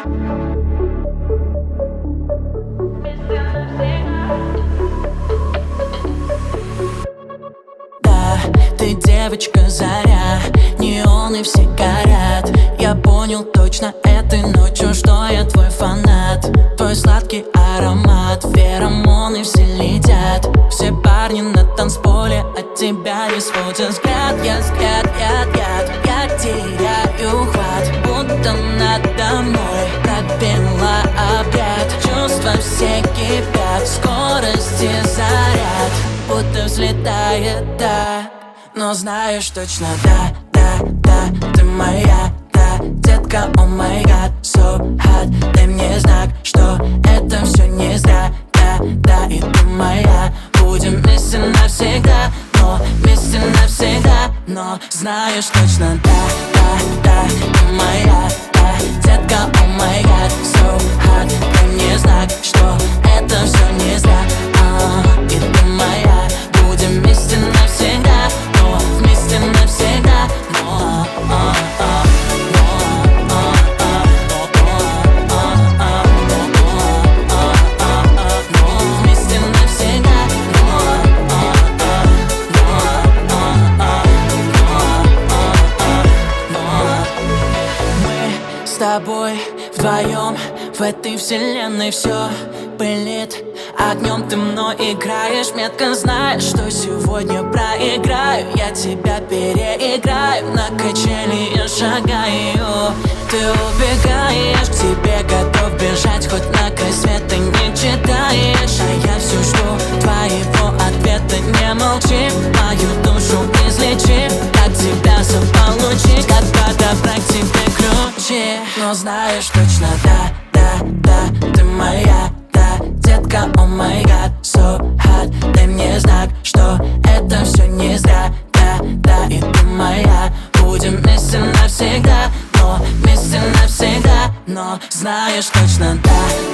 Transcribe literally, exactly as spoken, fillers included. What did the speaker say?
Да, ты девочка заря, неоны все горят. Я понял точно этой ночью, что я твой фанат. Твой сладкий аромат, феромоны все летят. Все парни на танцполе от тебя не сводят взгляд. Я взгляд, яд, яд, я теряю хват, будто надо мной пропела обряд. Чувства все кипят, скорости заряд, будто взлетает, да. Но знаешь точно, да, да, да, ты моя, да, детка, о май гад, so hot. Дай мне знак, что это все не зря, да, да, и ты моя. Будем вместе навсегда, но вместе навсегда. Но знаешь точно, да, да, да, ты моя, да, детка, о май гад, so hot. Дай мне знак, что это все не зря, а, и ты моя. Будем вместе навсегда, но вместе навсегда. Но, а, а, с тобой вдвоем в этой вселенной все пылит огнем. Ты мной играешь, метко знаешь, что сегодня проиграю. Я тебя переиграю, на качели я шагаю. Ты убегаешь, к тебе готов бежать, хоть на край света не читаешь. А я все жду твоего ответа, не молчи, мою душу излечи. Как тебя заполучить, как подобрать тебе ключи. Но знаешь точно, да, да, да, ты моя, да, детка, о май гад, so hot. Дай мне знак, что это все не зря, да, да, и ты моя. Будем вместе навсегда, но вместе навсегда. Но знаешь точно, да,